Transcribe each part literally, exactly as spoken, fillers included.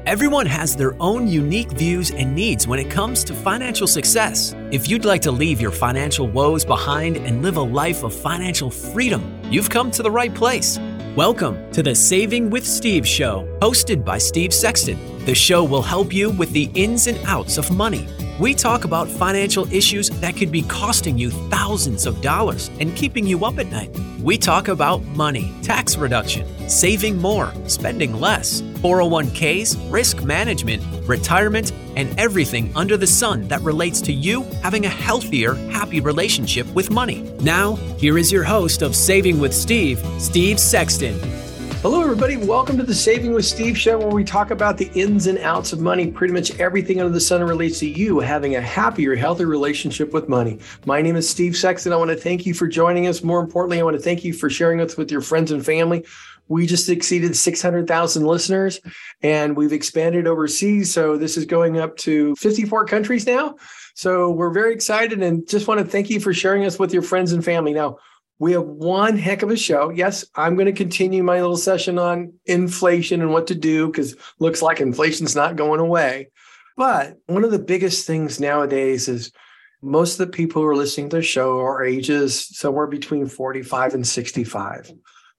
Everyone has their own unique views and needs when it comes to financial success. If you'd like to leave your financial woes behind and live a life of financial freedom, you've come to the right place. Welcome to the Saving with Steve show, hosted by Steve Sexton. The show will help you with the ins and outs of money. We talk about financial issues that could be costing you thousands of dollars and keeping you up at night. We talk about money, tax reduction, saving more, spending less, four oh one k's, risk management, retirement, and everything under the sun that relates to you having a healthier, happy relationship with money. Now, here is your host of Saving with Steve, Steve Sexton. Hello, everybody. Welcome to the Saving with Steve show, where we talk about the ins and outs of money, pretty much everything under the sun relates to you having a happier, healthy relationship with money. My name is Steve Sexton. I want to thank you for joining us. More importantly, I want to thank you for sharing us with your friends and family. We just exceeded six hundred thousand listeners, and we've expanded overseas. So this is going up to fifty-four countries now. So we're very excited and just want to thank you for sharing us with your friends and family. Now, we have one heck of a show. Yes, I'm going to continue my little session on inflation and what to do, because it looks like inflation's not going away. But one of the biggest things nowadays is most of the people who are listening to the show are ages somewhere between forty-five and sixty-five.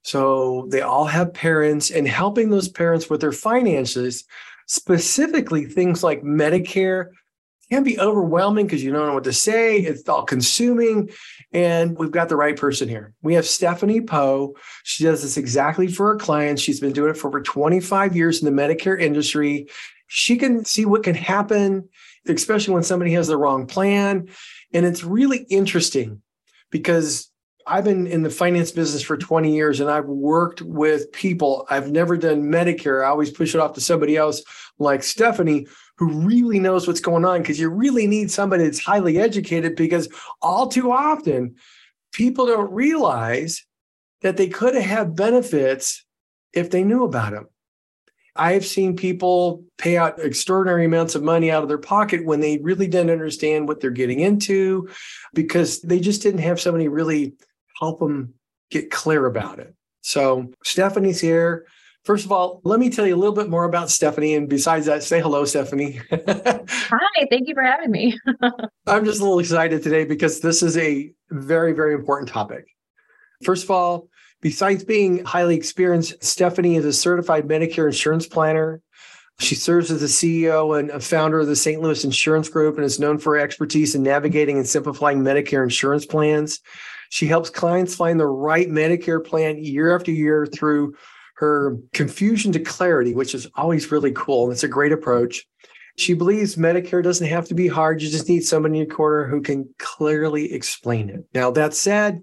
So they all have parents, and helping those parents with their finances, specifically things like Medicare, can be overwhelming because you don't know what to say. It's all consuming. And we've got the right person here. We have Stephanie Poe. She does this exactly for her clients. She's been doing it for over twenty-five years in the Medicare industry. She can see what can happen, especially when somebody has the wrong plan. And it's really interesting because I've been in the finance business for twenty years, and I've worked with people. I've never done Medicare. I always push it off to somebody else like Stephanie, who really knows what's going on, because you really need somebody that's highly educated, because all too often people don't realize that they could have had benefits if they knew about them. I've seen people pay out extraordinary amounts of money out of their pocket when they really didn't understand what they're getting into, because they just didn't have somebody really help them get clear about it. So Stephanie's here. First of all, let me tell you a little bit more about Stephanie. And besides that, say hello, Stephanie. Hi, thank you for having me. I'm just a little excited today because this is a very, very important topic. First of all, besides being highly experienced, Stephanie is a certified Medicare insurance planner. She serves as the C E O and a founder of the Saint Louis Insurance Group, and is known for her expertise in navigating and simplifying Medicare insurance plans. She helps clients find the right Medicare plan year after year through her confusion to clarity, which is always really cool. And it's a great approach. She believes Medicare doesn't have to be hard. You just need somebody in your corner who can clearly explain it. Now, that said,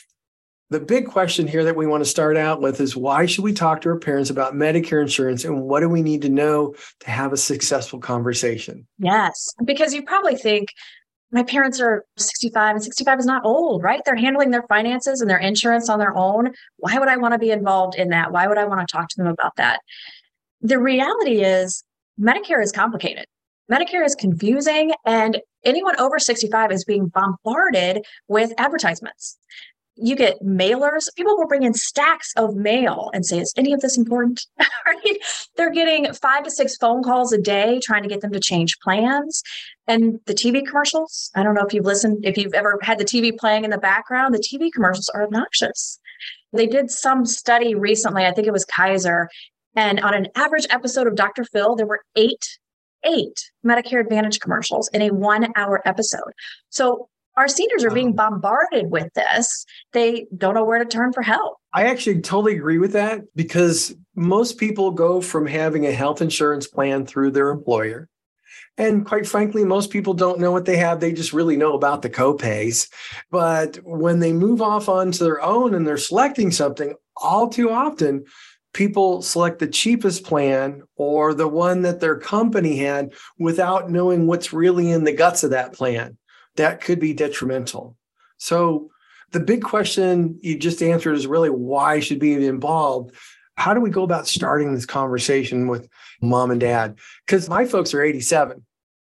the big question here that we want to start out with is, why should we talk to our parents about Medicare insurance, and what do we need to know to have a successful conversation? Yes, because you probably think, my parents are sixty-five, and sixty-five is not old, right? They're handling their finances and their insurance on their own. Why would I want to be involved in that? Why would I want to talk to them about that? The reality is Medicare is complicated. Medicare is confusing, and anyone over sixty-five is being bombarded with advertisements. You get mailers. People will bring in stacks of mail and say, is any of this important? Right? They're getting five to six phone calls a day trying to get them to change plans. And the T V commercials, I don't know if you've listened, if you've ever had the T V playing in the background, the T V commercials are obnoxious. They did some study recently, I think it was Kaiser, and on an average episode of Doctor Phil, there were eight, eight Medicare Advantage commercials in a one-hour episode. So our seniors are being bombarded with this. They don't know where to turn for help. I actually totally agree with that, because most people go from having a health insurance plan through their employer. And quite frankly, most people don't know what they have. They just really know about the copays. But when they move off onto their own and they're selecting something, all too often, people select the cheapest plan or the one that their company had without knowing what's really in the guts of that plan. That could be detrimental. So the big question you just answered is really, why should we be involved? How do we go about starting this conversation with mom and dad? Because my folks are eighty-seven.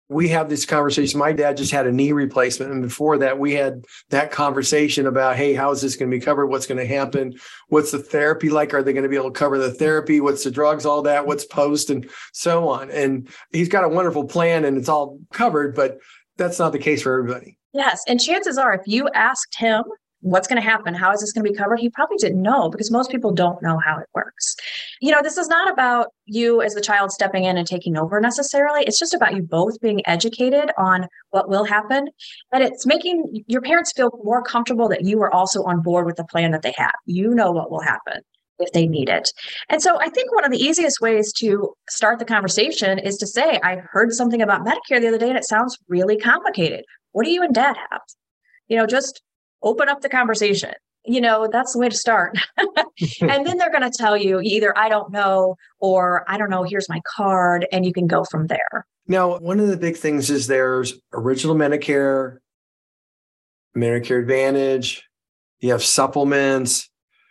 we have this conversation. My dad just had a knee replacement. And before that, we had that conversation about, hey, how is this going to be covered? What's going to happen? What's the therapy like? Are they going to be able to cover the therapy? What's the drugs, all that? What's post and so on? And he's got a wonderful plan and it's all covered, but that's not the case for everybody. Yes. And chances are, if you asked him, what's going to happen? How is this going to be covered? He probably didn't know, because most people don't know how it works. You know, this is not about you as the child stepping in and taking over necessarily. It's just about you both being educated on what will happen. And it's making your parents feel more comfortable that you are also on board with the plan that they have. You know what will happen if they need it. And so I think one of the easiest ways to start the conversation is to say, I heard something about Medicare the other day and it sounds really complicated. What do you and dad have? You know, just open up the conversation. You know, that's the way to start. And then they're going to tell you either, I don't know, or I don't know, here's my card, and you can go from there. Now, one of the big things is there's original Medicare, Medicare Advantage, you have supplements.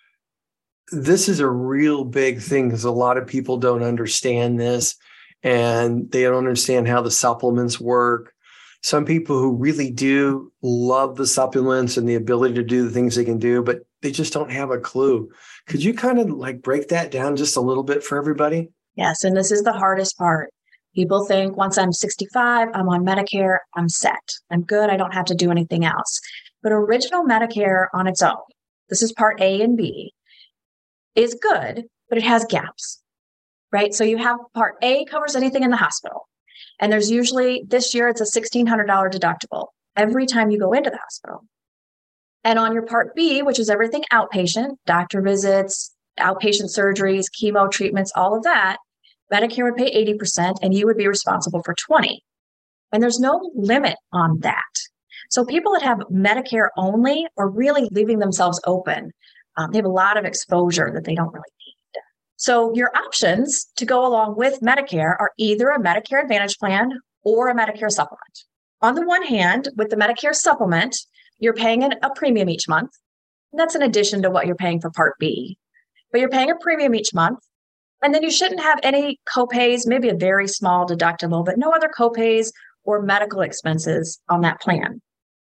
This is a real big thing because a lot of people don't understand this, and they don't understand how the supplements work. Some people who really do love the supplements and the ability to do the things they can do, but they just don't have a clue. Could you kind of like break that down just a little bit for everybody? Yes. And this is the hardest part. People think once I'm sixty-five, I'm on Medicare, I'm set. I'm good. I don't have to do anything else. But original Medicare on its own, this is part A and B, is good, but it has gaps, right? So you have part A covers anything in the hospital. And there's usually, this year, it's a sixteen hundred dollars deductible every time you go into the hospital. And on your part B, which is everything outpatient, doctor visits, outpatient surgeries, chemo treatments, all of that, Medicare would pay eighty percent and you would be responsible for twenty. And there's no limit on that. So people that have Medicare only are really leaving themselves open. Um, they have a lot of exposure that they don't really need. So your options to go along with Medicare are either a Medicare Advantage plan or a Medicare supplement. On the one hand, with the Medicare supplement, you're paying an, a premium each month. And that's in addition to what you're paying for Part B. But you're paying a premium each month. And then you shouldn't have any copays, maybe a very small deductible, but no other copays or medical expenses on that plan.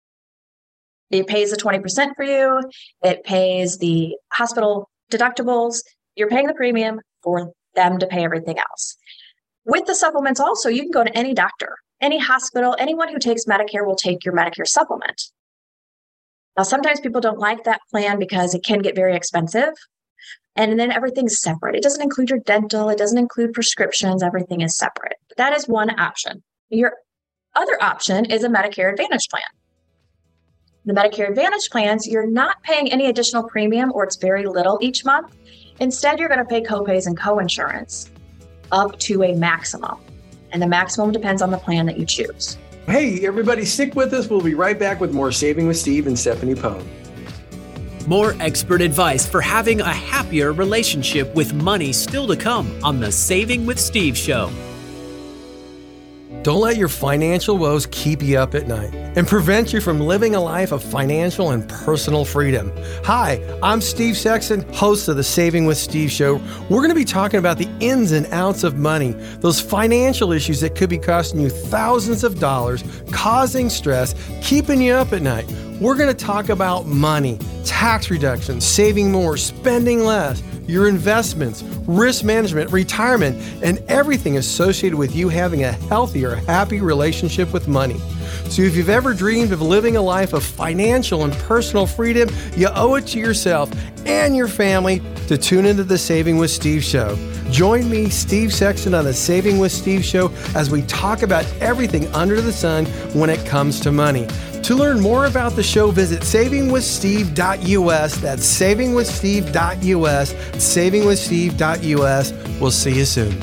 It pays the twenty percent for you. It pays the hospital deductibles. You're paying the premium for them to pay everything else. With the supplements also, you can go to any doctor, any hospital, anyone who takes Medicare will take your Medicare supplement. Now, sometimes people don't like that plan because it can get very expensive. And then everything's separate. It doesn't include your dental. It doesn't include prescriptions. Everything is separate. But that is one option. Your other option is a Medicare Advantage plan. The Medicare Advantage plans, you're not paying any additional premium, or it's very little each month. Instead, you're going to pay copays and coinsurance up to a maximum. And the maximum depends on the plan that you choose. Hey, everybody, stick with us. We'll be right back with more Saving with Steve and Stephanie Pohn. More expert advice for having a happier relationship with money still to come on the Saving with Steve show. Don't let your financial woes keep you up at night and prevent you from living a life of financial and personal freedom. Hi, I'm Steve Sexton, host of the Saving with Steve show. We're going to be talking about the ins and outs of money, those financial issues that could be costing you thousands of dollars, causing stress, keeping you up at night. We're going to talk about money, tax reductions, saving more, spending less, your investments, risk management, retirement, and everything associated with you having a healthier, happy relationship with money. So if you've ever dreamed of living a life of financial and personal freedom, you owe it to yourself and your family to tune into the Saving with Steve show. Join me, Steve Sexton, on the Saving with Steve show as we talk about everything under the sun when it comes to money. To learn more about the show, visit saving with steve dot u s. That's saving with steve dot u s. saving with steve dot u s. We'll see you soon.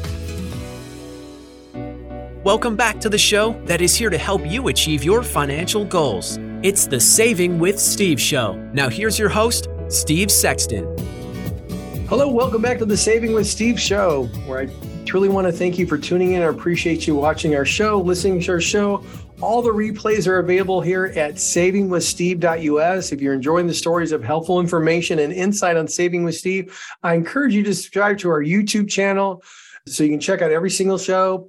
Welcome back to the show that is here to help you achieve your financial goals. It's the Saving with Steve show. Now here's your host, Steve Sexton. Hello, welcome back to the Saving with Steve show, where I truly want to thank you for tuning in. I appreciate you watching our show, listening to our show. All the replays are available here at saving with steve dot u s. If you're enjoying the stories of helpful information and insight on Saving with Steve, I encourage you to subscribe to our YouTube channel so you can check out every single show.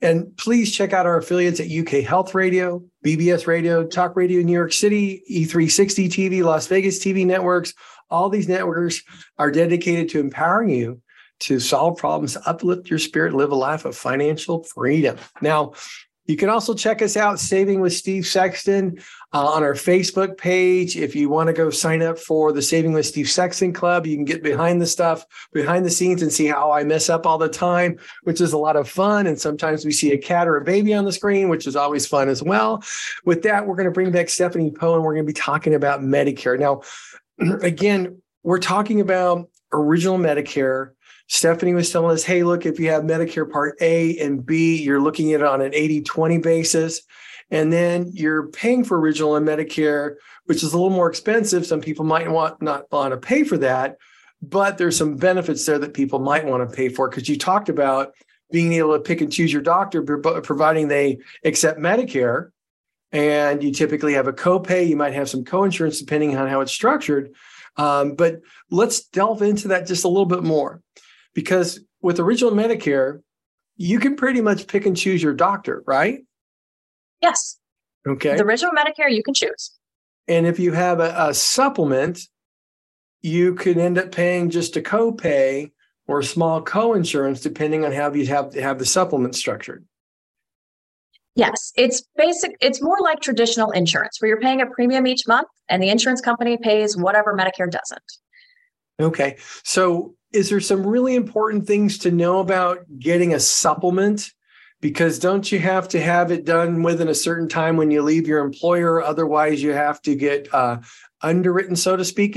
And please check out our affiliates at U K Health Radio, B B S Radio, Talk Radio New York City, E three sixty T V, Las Vegas T V networks. All these networks are dedicated to empowering you to solve problems, uplift your spirit, live a life of financial freedom. Now, you can also check us out, Saving with Steve Sexton, uh, on our Facebook page. If you want to go sign up for the Saving with Steve Sexton Club, you can get behind the stuff, behind the scenes, and see how I mess up all the time, which is a lot of fun. And sometimes we see a cat or a baby on the screen, which is always fun as well. With that, we're going to bring back Stephanie Poe, and we're going to be talking about Medicare. Now, again, we're talking about original Medicare. Stephanie was telling us, hey, look, if you have Medicare Part A and B, you're looking at it on an eighty twenty basis. And then you're paying for original and Medicare, which is a little more expensive. Some people might want not want to pay for that, but there's some benefits there that people might want to pay for, because you talked about being able to pick and choose your doctor, providing they accept Medicare. And you typically have a copay. You might have some coinsurance depending on how it's structured. Um, but let's delve into that just a little bit more. Because with original Medicare, you can pretty much pick and choose your doctor, right? Yes. Okay. The original Medicare, you can choose. And if you have a, a supplement, you could end up paying just a copay or a small coinsurance, depending on how you have to have the supplement structured. Yes, it's basic. It's more like traditional insurance, where you're paying a premium each month and the insurance company pays whatever Medicare doesn't. Okay. So is there some really important things to know about getting a supplement? Because don't you have to have it done within a certain time when you leave your employer? Otherwise, you have to get uh, underwritten, so to speak.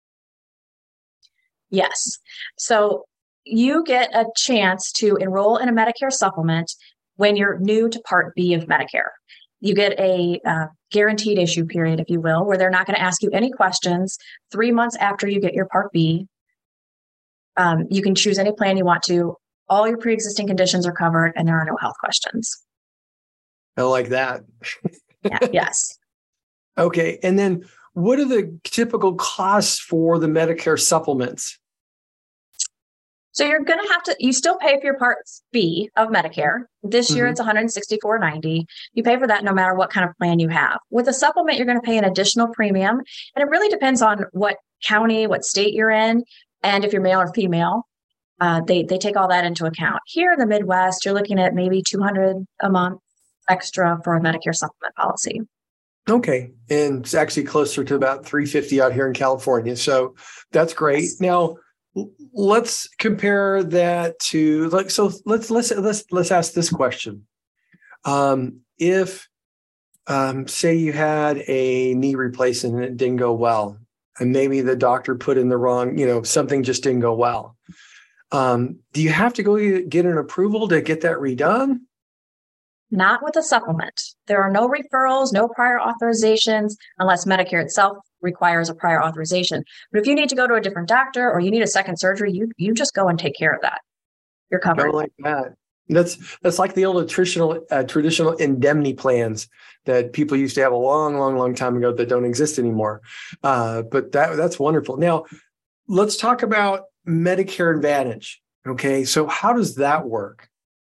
Yes. So you get a chance to enroll in a Medicare supplement when you're new to Part B of Medicare. You get a uh, guaranteed issue period, if you will, where they're not going to ask you any questions three months after you get your Part B. Um, you can choose any plan you want to. All your pre-existing conditions are covered, and there are no health questions. I like that. Yeah, yes. Okay. And then what are the typical costs for the Medicare supplements? So you're going to have to, you still pay for your Part B of Medicare. This year, mm-hmm. It's one hundred sixty-four ninety. You pay for that no matter what kind of plan you have. With a supplement, you're going to pay an additional premium. And it really depends on what county, what state you're in, and if you're male or female. Uh, they, they take all that into account. Here in the Midwest, you're looking at maybe two hundred dollars a month extra for a Medicare supplement policy. Okay. And it's actually closer to about three hundred fifty dollars out here in California. So that's great. Yes. Now, let's compare that to like, so let's, let's, let's, let's ask this question. Um, if, um, say you had a knee replacement and it didn't go well, and maybe the doctor put in the wrong, you know, something just didn't go well. Um, do you have to go get an approval to get that redone? Not with a supplement. There are no referrals, no prior authorizations, unless Medicare itself requires a prior authorization. But if you need to go to a different doctor or you need a second surgery, you you just go and take care of that. You're covered. I like that. That's that's like the old traditional uh, traditional indemnity plans that people used to have a long, long, long time ago that don't exist anymore. Uh, but that that's wonderful. Now, let's talk about Medicare Advantage. Okay, so how does that work?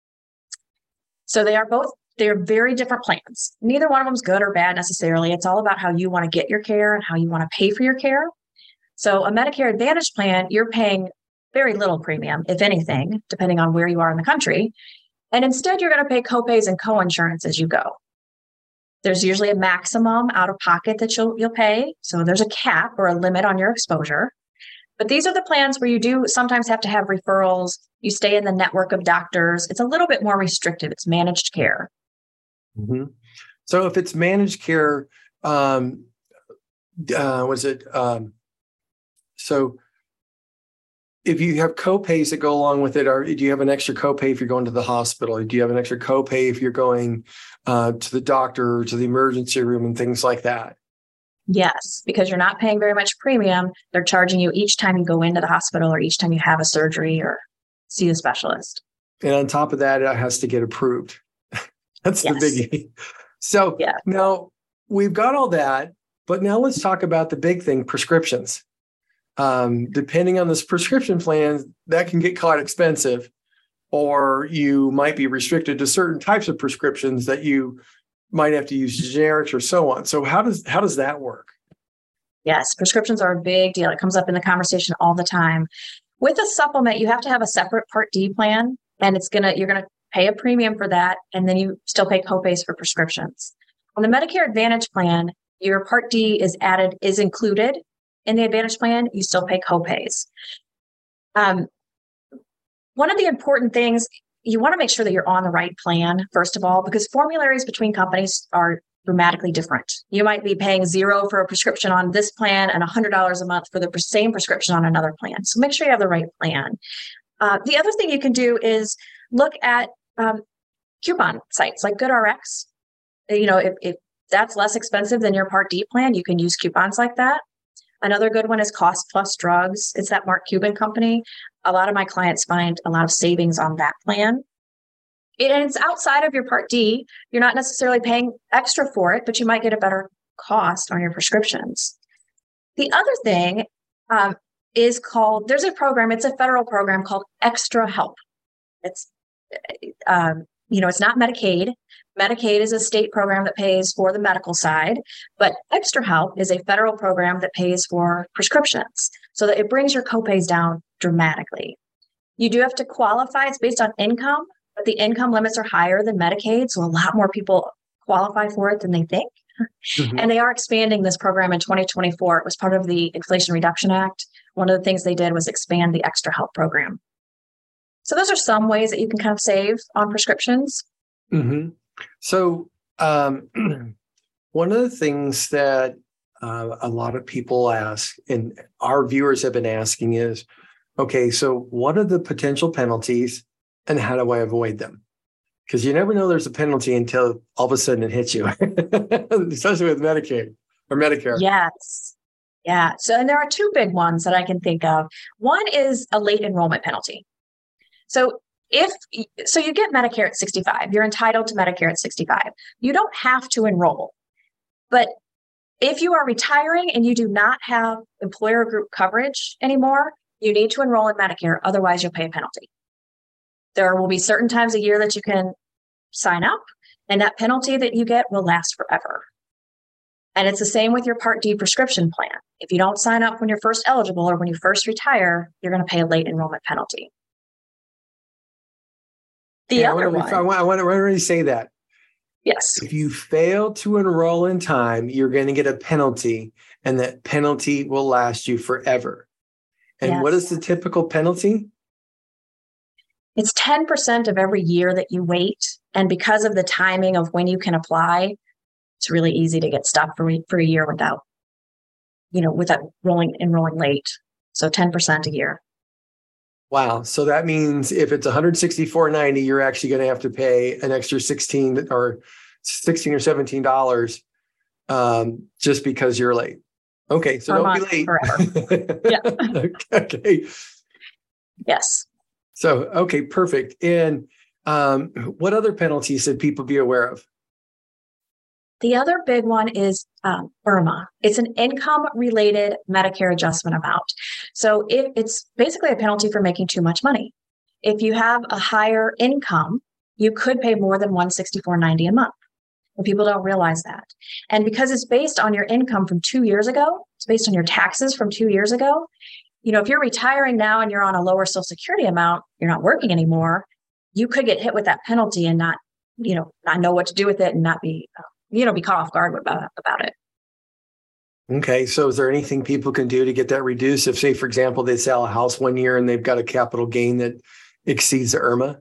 So they are both, they're very different plans. Neither one of them is good or bad necessarily. It's all about how you want to get your care and how you want to pay for your care. So a Medicare Advantage plan, you're paying very little premium, if anything, depending on where you are in the country. And instead, you're going to pay copays and coinsurance as you go. There's usually a maximum out of pocket that you'll you'll pay. So there's a cap or a limit on your exposure. But these are the plans where you do sometimes have to have referrals. You stay in the network of doctors. It's a little bit more restrictive. It's managed care. Mm-hmm. So if it's managed care, um, uh, was it? Um, so if you have copays that go along with it, or do you have an extra copay if you're going to the hospital? Do you have an extra copay if you're going uh, to the doctor or to the emergency room and things like that? Yes, because you're not paying very much premium. They're charging you each time you go into the hospital or each time you have a surgery or see a specialist. And on top of that, it has to get approved. That's yes. the biggie. So yeah. Now we've got all that, but now let's talk about the big thing, prescriptions. Um, depending on this prescription plan, that can get quite expensive. or you might be restricted to certain types of prescriptions that you might have to use generics or so on. So how does how does that work? Yes, prescriptions are a big deal. It comes up in the conversation all the time. With a supplement, you have to have a separate Part D plan, and it's gonna you're gonna pay a premium for that, and then you still pay copays for prescriptions. On the Medicare Advantage plan, your Part D is added, is included in the Advantage plan. You still pay copays. Um, one of the important things, you want to make sure that you're on the right plan, first of all, because formularies between companies are dramatically different. You might be paying zero for a prescription on this plan and one hundred dollars a month for the same prescription on another plan. So make sure you have the right plan. Uh, the other thing you can do is look at um, coupon sites like GoodRx. You know, if, if that's less expensive than your Part D plan, you can use coupons like that. Another good one is Cost Plus Drugs. It's that Mark Cuban company. A lot of my clients find a lot of savings on that plan. And it's outside of your Part D. You're not necessarily paying extra for it, but you might get a better cost on your prescriptions. The other thing um, is called, there's a program, it's a federal program called Extra Help. It's, um, you know, it's not Medicaid. Medicaid is a state program that pays for the medical side, but Extra Help is a federal program that pays for prescriptions, so that it brings your copays down dramatically. You do have to qualify. It's based on income, but the income limits are higher than Medicaid, so a lot more people qualify for it than they think. Mm-hmm. And they are expanding this program in twenty twenty-four. It was part of the Inflation Reduction Act. One of the things they did was expand the Extra Help program. So those are some ways that you can kind of save on prescriptions. Mm-hmm. So um, one of the things that uh, a lot of people ask, and our viewers have been asking, is, okay, so what are the potential penalties and how do I avoid them? Because you never know there's a penalty until all of a sudden it hits you, especially with Medicaid or Medicare. Yes. Yeah. So, and there are two big ones that I can think of. One is a late enrollment penalty. So if, so you get Medicare at sixty-five, you're entitled to Medicare at sixty-five. You don't have to enroll, but if you are retiring and you do not have employer group coverage anymore, you need to enroll in Medicare. Otherwise you'll pay a penalty. There will be certain times a year that you can sign up, and that penalty that you get will last forever. And it's the same with your Part D prescription plan. If you don't sign up when you're first eligible or when you first retire, you're going to pay a late enrollment penalty. The yeah, other I want, to, I, want, I want to already say that. Yes. If you fail to enroll in time, you're going to get a penalty, and that penalty will last you forever. And yes. What is the typical penalty? It's ten percent of every year that you wait. And because of the timing of when you can apply, it's really easy to get stuck for, for a year without, you know, without rolling enrolling late. So ten percent a year. Wow. So that means if it's one hundred sixty-four ninety, you're actually going to have to pay an extra sixteen or sixteen or seventeen dollars um, just because you're late. Okay. So don't be late. Forever. Yeah. Okay. Yes. So, okay, perfect. And um, what other penalties should people be aware of? The other big one is um, IRMAA. It's an income-related Medicare adjustment amount. So if it's basically a penalty for making too much money. If you have a higher income, you could pay more than one hundred sixty-four ninety a month. And people don't realize that. And because it's based on your income from two years ago, it's based on your taxes from two years ago. You know, if you're retiring now and you're on a lower Social Security amount, you're not working anymore, you could get hit with that penalty and not, you know, not know what to do with it and not be, uh, you know, be caught off guard about, about it. Okay. So is there anything people can do to get that reduced? If, say, for example, they sell a house one year and they've got a capital gain that exceeds the IRMAA?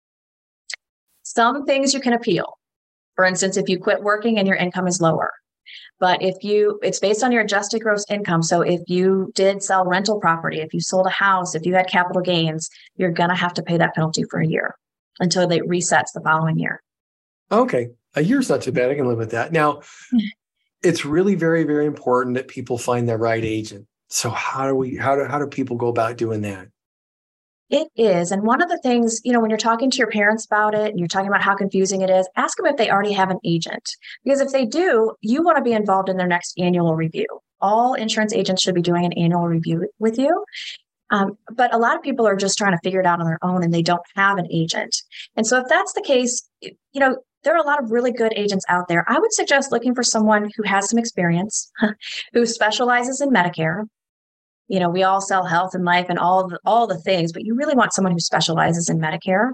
Some things you can appeal. For instance, if you quit working and your income is lower. But if you, it's based on your adjusted gross income. So if you did sell rental property, if you sold a house, if you had capital gains, you're going to have to pay that penalty for a year until it resets the following year. Okay. A year's not too bad. I can live with that. Now, it's really very, very important that people find the right agent. So how do we, how do, how do people go about doing that? It is. And one of the things, you know, when you're talking to your parents about it and you're talking about how confusing it is, ask them if they already have an agent. Because if they do, you want to be involved in their next annual review. All insurance agents should be doing an annual review with you. Um, but a lot of people are just trying to figure it out on their own and they don't have an agent. And so if that's the case, you know, there are a lot of really good agents out there. I would suggest looking for someone who has some experience, who specializes in Medicare. You know, we all sell health and life and all the, all the things, but you really want someone who specializes in Medicare.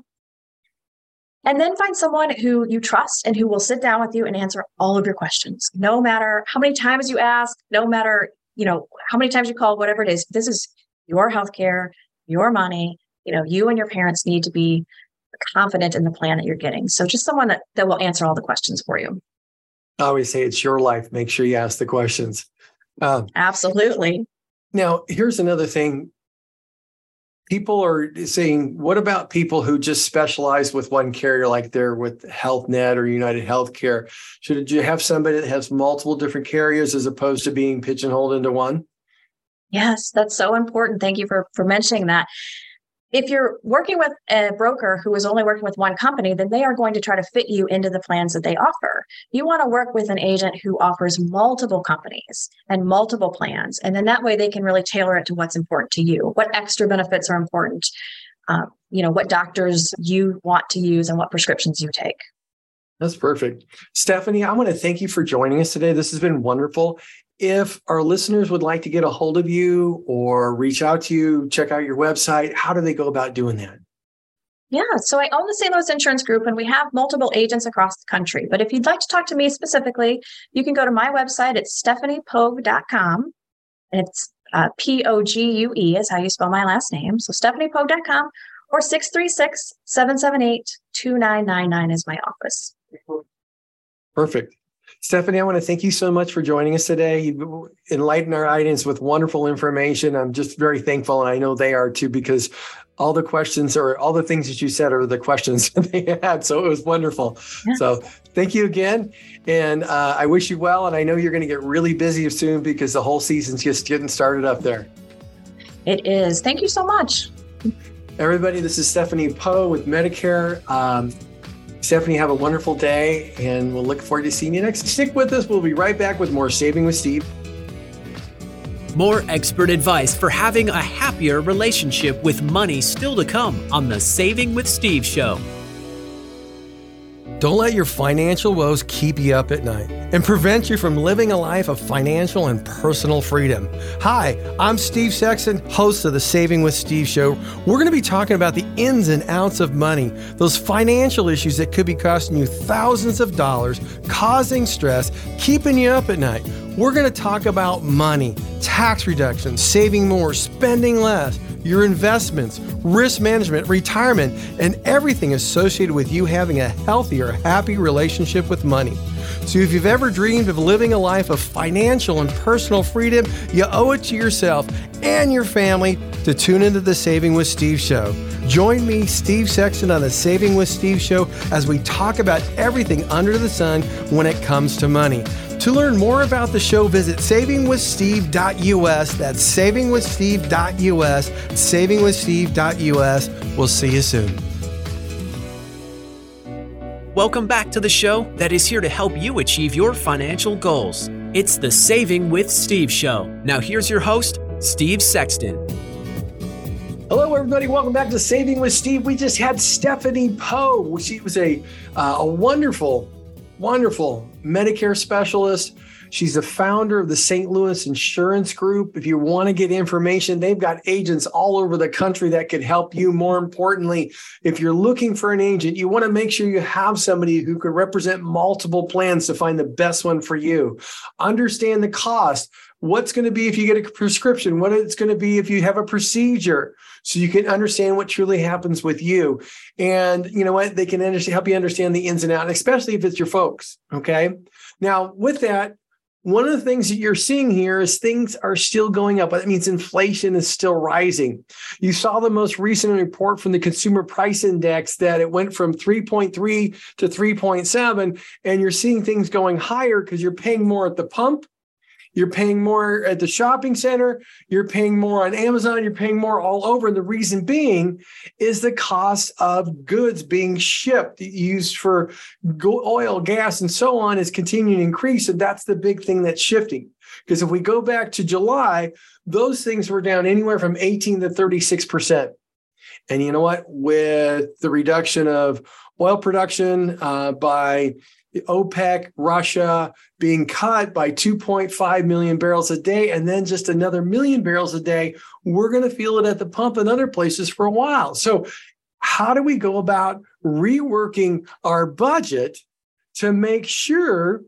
And then find someone who you trust and who will sit down with you and answer all of your questions, no matter how many times you ask, no matter, you know, how many times you call, whatever it is. This is your healthcare, your money. You know, you and your parents need to be confident in the plan that you're getting. So just someone that, that will answer all the questions for you. I always say it's your life. Make sure you ask the questions. Um, Absolutely. Now, here's another thing. People are saying, what about people who just specialize with one carrier, like they're with Health Net or United Healthcare? Should you have somebody that has multiple different carriers as opposed to being pigeonholed into one? Yes, that's so important. Thank you for, for mentioning that. If you're working with a broker who is only working with one company, then they are going to try to fit you into the plans that they offer. You want to work with an agent who offers multiple companies and multiple plans. And then that way they can really tailor it to what's important to you, what extra benefits are important, um, you know, what doctors you want to use and what prescriptions you take. That's perfect. Stephanie, I want to thank you for joining us today. This has been wonderful. If our listeners would like to get a hold of you or reach out to you, check out your website, how do they go about doing that? Yeah, so I own the Saint Louis Insurance Group and we have multiple agents across the country. But if you'd like to talk to me specifically, you can go to my website. It's stephanie pogue dot com. It's uh, P O G U E is how you spell my last name. So stephanie pogue dot com or six three six, seven seven eight, two nine nine nine is my office. Perfect. Stephanie, I want to thank you so much for joining us today. You've enlightened our audience with wonderful information. I'm just very thankful, and I know they are too, because all the questions or all the things that you said are the questions that they had. So it was wonderful. Yeah. So thank you again. And uh, I wish you well. And I know you're going to get really busy soon because the whole season's just getting started up there. It is. Thank you so much. Everybody, this is Stephanie Poe with Medicare. Um, Stephanie, have a wonderful day, and we'll look forward to seeing you next. Stick with us. We'll be right back with more Saving with Steve. More expert advice for having a happier relationship with money still to come on the Saving with Steve show. Don't let your financial woes keep you up at night and prevent you from living a life of financial and personal freedom. Hi, I'm Steve Sexton, host of the Saving with Steve show. We're going to be talking about the ins and outs of money, those financial issues that could be costing you thousands of dollars, causing stress, keeping you up at night. We're going to talk about money, tax reduction, saving more, spending less, your investments, risk management, retirement, and everything associated with you having a healthier, happy relationship with money. So if you've ever dreamed of living a life of financial and personal freedom, you owe it to yourself and your family to tune into the Saving with Steve show. Join me, Steve Sexton, on the Saving with Steve show as we talk about everything under the sun when it comes to money. To learn more about the show, visit saving with steve dot U S. That's saving with steve dot U S, saving with steve dot U S. We'll see you soon. Welcome back to the show that is here to help you achieve your financial goals. It's the Saving with Steve show. Now here's your host, Steve Sexton. Hello, everybody. Welcome back to Saving with Steve. We just had Stephanie Poe. She was a, uh, a wonderful, wonderful Medicare specialist. She's the founder of the Saint Louis Insurance Group. If you want to get information, they've got agents all over the country that could help you. More importantly, if you're looking for an agent, you want to make sure you have somebody who can represent multiple plans to find the best one for you. Understand the cost. What's going to be if you get a prescription, what it's going to be if you have a procedure, so you can understand what truly happens with you. And you know what? They can understand, help you understand the ins and outs, especially if it's your folks. Okay. Now, with that, one of the things that you're seeing here is things are still going up. That means inflation is still rising. You saw the most recent report from the Consumer Price Index that it went from three point three to three point seven, and you're seeing things going higher because you're paying more at the pump. You're paying more at the shopping center. You're paying more on Amazon. You're paying more all over. And the reason being is the cost of goods being shipped, used for oil, gas, and so on is continuing to increase. And that's the big thing that's shifting. Because if we go back to July, those things were down anywhere from eighteen to thirty-six percent. And you know what? With the reduction of oil production uh, by OPEC, Russia being cut by two point five million barrels a day, and then just another million barrels a day, we're going to feel it at the pump and other places for a while. So how do we go about reworking our budget to make sure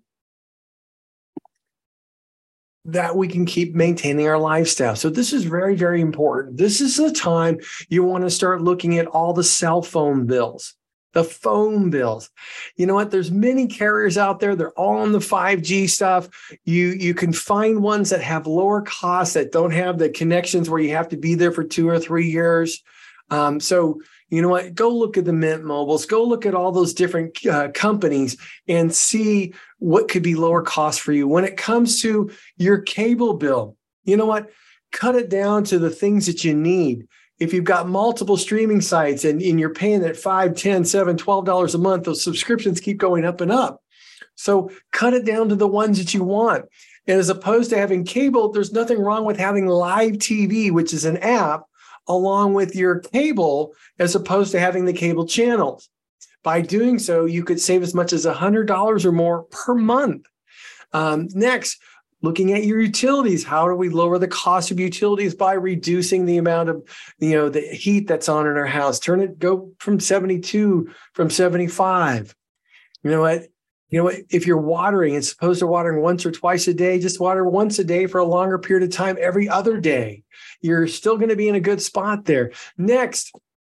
that we can keep maintaining our lifestyle? So this is very, very important. This is the time you want to start looking at all the cell phone bills, the phone bills. You know what? There's many carriers out there. They're all on the five G stuff. You, you can find ones that have lower costs, that don't have the connections where you have to be there for two or three years. Um, so you know what? Go look at the Mint Mobiles. Go look at all those different uh, companies and see what could be lower cost for you. When it comes to your cable bill, you know what? Cut it down to the things that you need. If you've got multiple streaming sites and, and you're paying that five, ten, seven, twelve dollars a month, those subscriptions keep going up and up. So cut it down to the ones that you want. And as opposed to having cable, there's nothing wrong with having live T V, which is an app, along with your cable, as opposed to having the cable channels. By doing so, you could save as much as one hundred dollars or more per month. Um, next, looking at your utilities. How do we lower the cost of utilities? By reducing the amount of, you know, the heat that's on in our house. Turn it, go from seventy-two, from seventy-five. You know what? You know what? If you're watering, it's supposed to watering once or twice a day, just water once a day for a longer period of time every other day. You're still going to be in a good spot there. Next,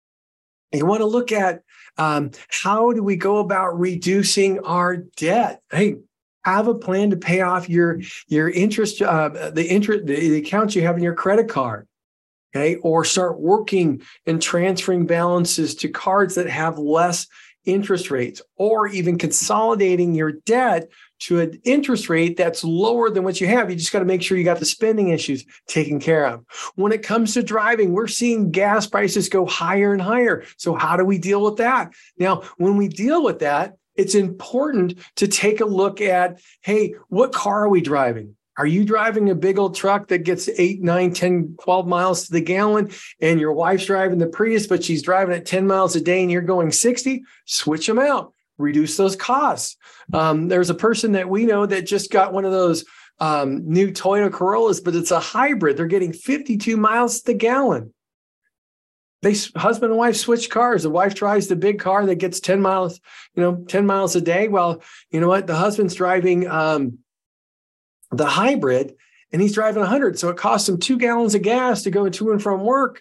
you want to look at um, how do we go about reducing our debt? Hey, have a plan to pay off your, your interest, uh, the interest, the, the accounts you have in your credit card. Okay, or start working and transferring balances to cards that have less interest rates, or even consolidating your debt to an interest rate that's lower than what you have. You just got to make sure you got the spending issues taken care of. When it comes to driving, we're seeing gas prices go higher and higher. So how do we deal with that? Now, when we deal with that, it's important to take a look at, hey, what car are we driving? Are you driving a big old truck that gets eight, nine, ten, twelve miles to the gallon, and your wife's driving the Prius, but she's driving at ten miles a day and you're going sixty? Switch them out. Reduce those costs. Um, there's a person that we know that just got one of those um, new Toyota Corollas, but it's a hybrid. They're getting fifty-two miles to the gallon. They husband and wife switch cars. The wife drives the big car that gets ten miles, you know, ten miles a day. Well, you know what? The husband's driving um, the hybrid, and he's driving one hundred. So it costs him two gallons of gas to go to and from work,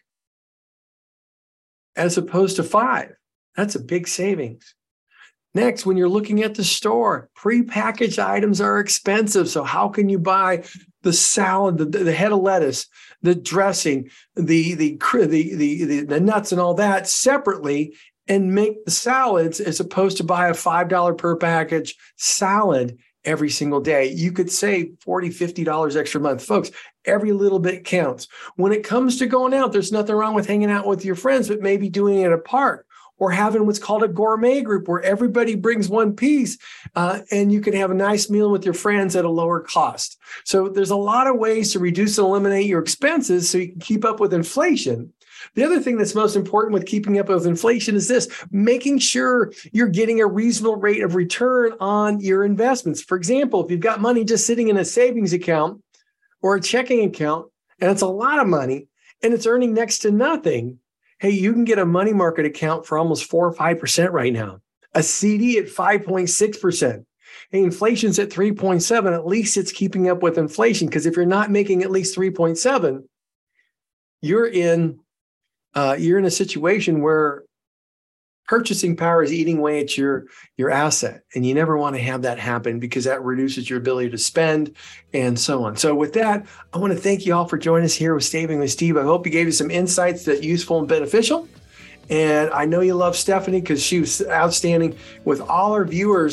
as opposed to five. That's a big savings. Next, when you're looking at the store, prepackaged items are expensive. So how can you buy the salad, the, the head of lettuce, the dressing, the, the, the, the, the nuts and all that separately, and make the salads as opposed to buy a five dollars per package salad every single day? You could save forty dollars, fifty dollars extra a month. Folks, every little bit counts. When it comes to going out, there's nothing wrong with hanging out with your friends, but maybe doing it at a park, or having what's called a gourmet group where everybody brings one piece uh, and you can have a nice meal with your friends at a lower cost. So there's a lot of ways to reduce and eliminate your expenses so you can keep up with inflation. The other thing that's most important with keeping up with inflation is this: making sure you're getting a reasonable rate of return on your investments. For example, if you've got money just sitting in a savings account or a checking account, and it's a lot of money and it's earning next to nothing, hey, you can get a money market account for almost four or five percent right now. A C D at five point six percent. Hey, inflation's at three point seven. At least it's keeping up with inflation, because if you're not making at least three point seven, you're in uh, you're in a situation where purchasing power is eating away at your, your asset. And you never want to have that happen, because that reduces your ability to spend and so on. So with that, I want to thank you all for joining us here with Saving with Steve. I hope you gave you some insights that are useful and beneficial. And I know you love Stephanie, because she was outstanding with all our viewers.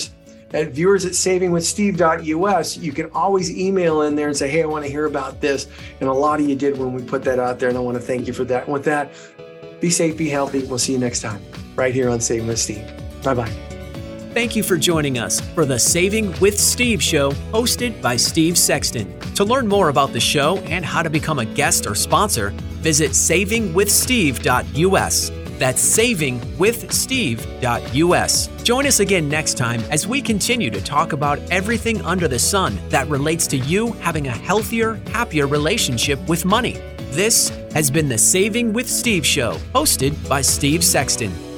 at viewers at saving with steve dot U S. You can always email in there and say, hey, I want to hear about this. And a lot of you did when we put that out there, and I want to thank you for that. And with that, be safe, be healthy. We'll see you next time right here on Saving with Steve. Bye-bye. Thank you for joining us for the Saving with Steve show, hosted by Steve Sexton. To learn more about the show and how to become a guest or sponsor, visit saving with steve dot U S. That's saving with steve dot U S. Join us again next time as we continue to talk about everything under the sun that relates to you having a healthier, happier relationship with money. This has been the Saving with Steve show, hosted by Steve Sexton.